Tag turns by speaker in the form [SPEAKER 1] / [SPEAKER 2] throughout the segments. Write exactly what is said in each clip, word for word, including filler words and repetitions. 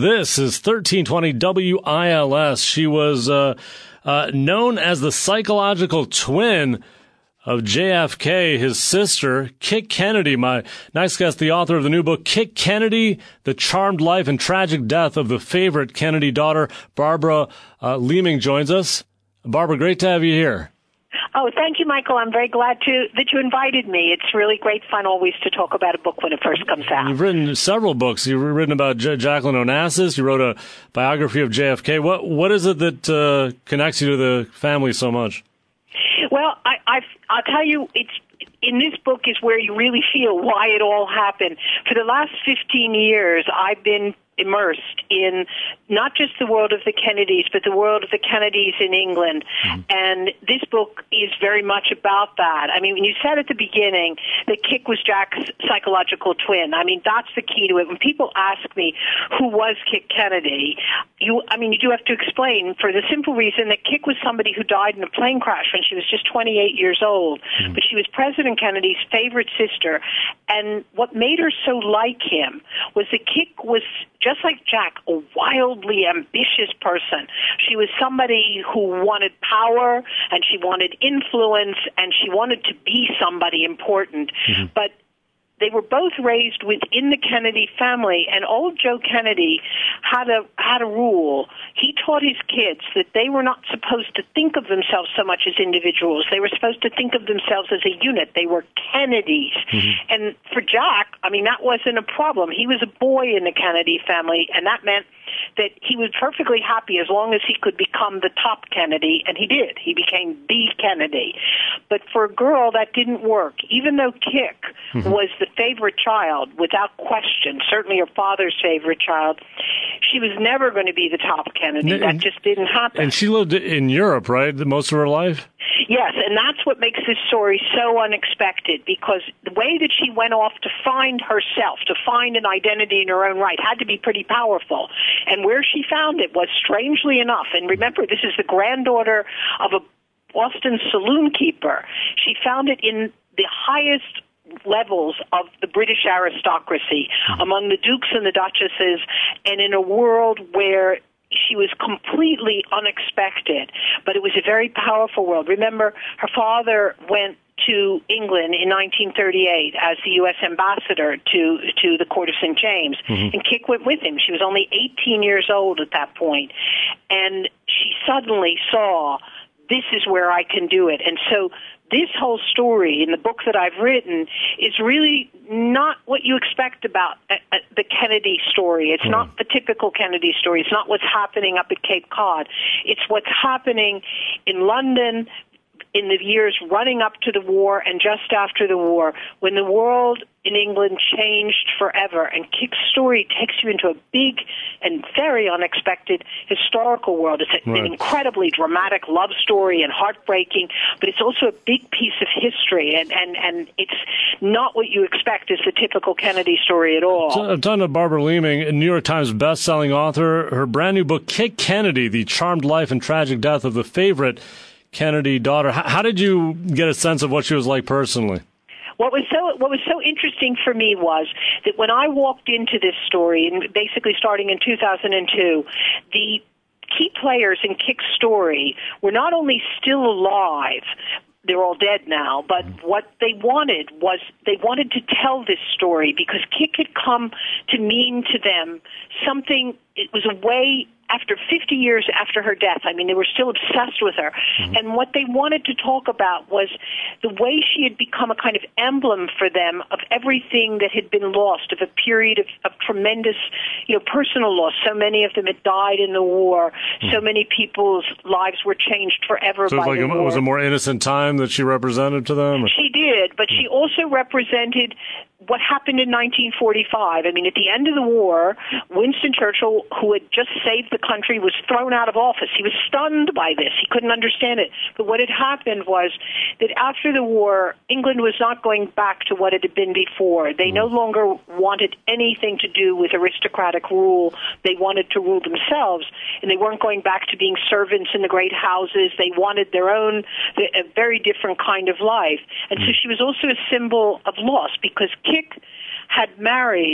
[SPEAKER 1] This is thirteen twenty W I L S. She was uh, uh, known as the psychological twin of J F K, his sister, Kit Kennedy. My next guest, the author of the new book, Kit Kennedy, The Charmed Life and Tragic Death of the Favorite Kennedy Daughter, Barbara uh, Leeming, joins us. Barbara, great to have you here.
[SPEAKER 2] Oh, thank you, Michael. I'm very glad to that you invited me. It's really great fun always to talk about a book when it first comes out.
[SPEAKER 1] You've written several books. You've written about J- Jacqueline Onassis. You wrote a biography of J F K. What What is it that uh, connects you to the family so much?
[SPEAKER 2] Well, I, I've, I'll tell you, it's in this book is where you really feel why it all happened. For the last fifteen years, I've been immersed in not just the world of the Kennedys, but the world of the Kennedys in England. Mm-hmm. And this book is very much about that. I mean, when you said at the beginning that Kit was Jack's psychological twin, I mean, that's the key to it. When people ask me who was Kit Kennedy, you, I mean, you do have to explain for the simple reason that Kit was somebody who died in a plane crash when she was just twenty-eight years old. Mm-hmm. But she was President Kennedy's favorite sister. And what made her so like him was that Kit was, just like Jack, a wildly ambitious person. She was somebody who wanted power, and she wanted influence, and she wanted to be somebody important. Mm-hmm. But they were both raised within the Kennedy family, and old Joe Kennedy had a had a rule. He taught his kids that they were not supposed to think of themselves so much as individuals. They were supposed to think of themselves as a unit. They were Kennedys. Mm-hmm. And for Jack, I mean, that wasn't a problem. He was a boy in the Kennedy family, and that meant that he was perfectly happy as long as he could become the top Kennedy, and he did. He became the Kennedy. But for a girl, that didn't work. Even though Kit mm-hmm. was the favorite child, without question, certainly her father's favorite child, she was never going to be the top Kennedy.
[SPEAKER 1] And,
[SPEAKER 2] that just didn't happen.
[SPEAKER 1] And she lived in Europe, right, most of her life?
[SPEAKER 2] Yes, and that's what makes this story so unexpected, because the way that she went off to find herself, to find an identity in her own right, had to be pretty powerful. And where she found it was, strangely enough, and remember, this is the granddaughter of a Boston saloon keeper, she found it in the highest levels of the British aristocracy, among the dukes and the duchesses, and in a world where she was completely unexpected, but it was a very powerful world. Remember, her father went to England in nineteen thirty-eight as the U S ambassador to to the court of Saint James, mm-hmm. and Kit went with him. She was only eighteen years old at that point, and she suddenly saw, this is where I can do it. And so this whole story in the book that I've written is really not what you expect about uh, uh, the Kennedy story. It's mm. not the typical Kennedy story. It's not what's happening up at Cape Cod. It's what's happening in London in the years running up to the war and just after the war, when the world in England changed forever. And Kit's story takes you into a big and very unexpected historical world. It's a, right. an incredibly dramatic love story and heartbreaking, but it's also a big piece of history, and, and, and it's not what you expect as the typical Kennedy story at all.
[SPEAKER 1] So I'm talking to Barbara Leeming, a New York Times best-selling author. Her brand new book, Kit Kennedy, The Charmed Life and Tragic Death of the Favorite Kennedy Daughter. How, how did you get a sense of what she was like personally?
[SPEAKER 2] What was so what was so interesting for me was that when I walked into this story, and basically starting in two thousand two, the key players in Kit's story were not only still alive, they're all dead now, but what they wanted was they wanted to tell this story because Kit had come to mean to them something. It was a way, after fifty years after her death, I mean, they were still obsessed with her. Mm-hmm. And what they wanted to talk about was the way she had become a kind of emblem for them of everything that had been lost, of a period of, of tremendous, you know, personal loss. So many of them had died in the war. Mm-hmm. So many people's lives were changed forever
[SPEAKER 1] so
[SPEAKER 2] by
[SPEAKER 1] like
[SPEAKER 2] the
[SPEAKER 1] a,
[SPEAKER 2] war.
[SPEAKER 1] It was a more innocent time that she represented to them? Or?
[SPEAKER 2] She did, but mm-hmm. she also represented what happened in nineteen forty-five. I mean, at the end of the war, Winston Churchill, who had just saved the country, was thrown out of office. He was stunned by this. He couldn't understand it. But what had happened was that after the war, England was not going back to what it had been before. They mm. no longer wanted anything to do with aristocratic rule. They wanted to rule themselves, and they weren't going back to being servants in the great houses. They wanted their own, a very different kind of life. And mm. so she was also a symbol of loss, because Kit had married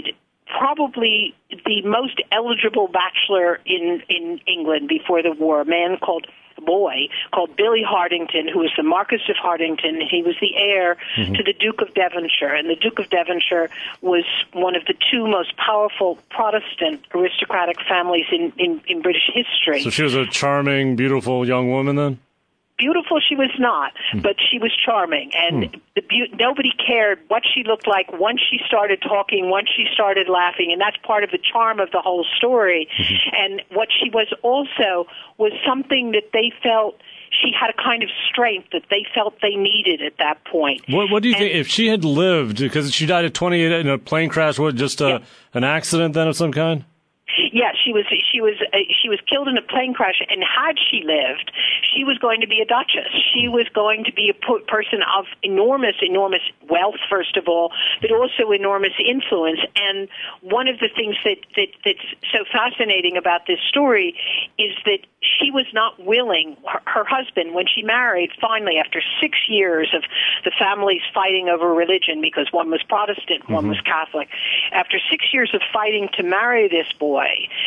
[SPEAKER 2] probably the most eligible bachelor in, in England before the war, a man called a boy called Billy Hardington, who was the Marquis of Hardington. He was the heir mm-hmm. to the Duke of Devonshire, and the Duke of Devonshire was one of the two most powerful Protestant aristocratic families in, in, in British history.
[SPEAKER 1] So she was a charming, beautiful young woman then?
[SPEAKER 2] Beautiful she was not, but she was charming, and hmm. the be- nobody cared what she looked like once she started talking, once she started laughing, and that's part of the charm of the whole story. Mm-hmm. And what she was also was something that they felt she had a kind of strength that they felt they needed at that point.
[SPEAKER 1] What, what do you and, think, if she had lived, because she died at twenty-eight in a plane crash, what, just a, yeah. an accident then of some kind?
[SPEAKER 2] Yeah, she was she was uh, she was killed in a plane crash, and had she lived, she was going to be a duchess. She was going to be a po- person of enormous, enormous wealth, first of all, but also enormous influence. And one of the things that, that that's so fascinating about this story is that she was not willing, her, her husband, when she married, finally, after six years of the families fighting over religion, because one was Protestant, mm-hmm. one was Catholic, after six years of fighting to marry this boy,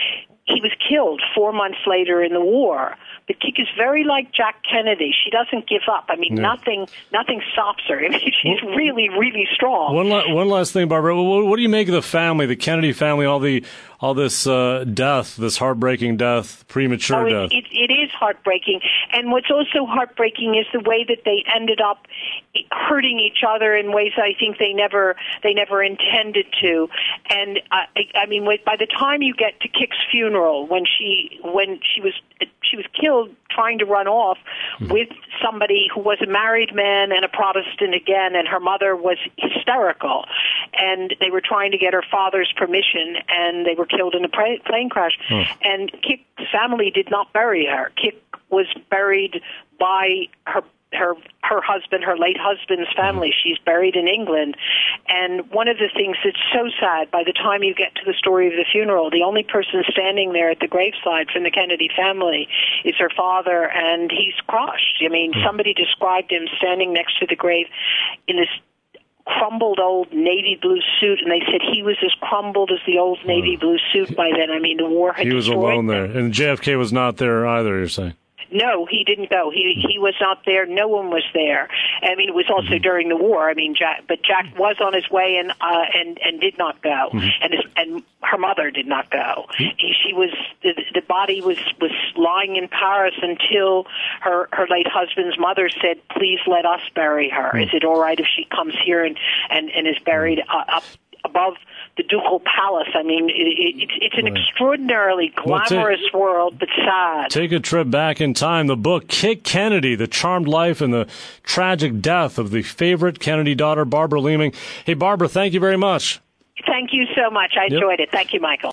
[SPEAKER 2] he was killed four months later in the war. But Kik is very like Jack Kennedy. She doesn't give up. I mean, no. nothing nothing stops her. I mean, she's well, really, really strong.
[SPEAKER 1] One, la- one last thing, Barbara. What, what do you make of the family, the Kennedy family, all the all this uh, death, this heartbreaking death, premature
[SPEAKER 2] oh,
[SPEAKER 1] death?
[SPEAKER 2] It, it, it is heartbreaking. And what's also heartbreaking is the way that they ended up hurting each other in ways I think they never they never intended to. And uh, I, I mean, by the time you get to Kik's funeral, when she when she was she was killed trying to run off mm-hmm. with somebody who was a married man and a Protestant again, and her mother was hysterical, and they were trying to get her father's permission, and they were killed in a plane crash. Oh. And Kik's family did not bury her. Kik was buried by her her her husband, her late husband's family. Mm-hmm. She's buried in England. And one of the things that's so sad, by the time you get to the story of the funeral, the only person standing there at the graveside from the Kennedy family is her father, and he's crushed. I mean, mm-hmm. somebody described him standing next to the grave in this crumbled old navy blue suit, and they said he was as crumbled as the old navy blue suit by then. I mean, the war had
[SPEAKER 1] He was alone there,
[SPEAKER 2] them.
[SPEAKER 1] And J F K was not there either, you're saying?
[SPEAKER 2] No, he didn't go. He he was not there. No one was there. I mean, it was also mm-hmm. during the war. I mean, Jack, but Jack was on his way and uh, and and did not go, mm-hmm. and his, and her mother did not go. Mm-hmm. He, she was the, the body was was lying in Paris until her her late husband's mother said, "Please let us bury her. Mm-hmm. Is it all right if she comes here and and and is buried uh, up above the ducal palace?" I mean, it, it, it's, it's an right. extraordinarily glamorous well, take, world, but sad.
[SPEAKER 1] Take a trip back in time. The book, Kik Kennedy, The Charmed Life and the Tragic Death of the Favorite Kennedy Daughter, Barbara Leaming. Hey, Barbara, thank you very much.
[SPEAKER 2] Thank you so much. I yep. enjoyed it. Thank you, Michael.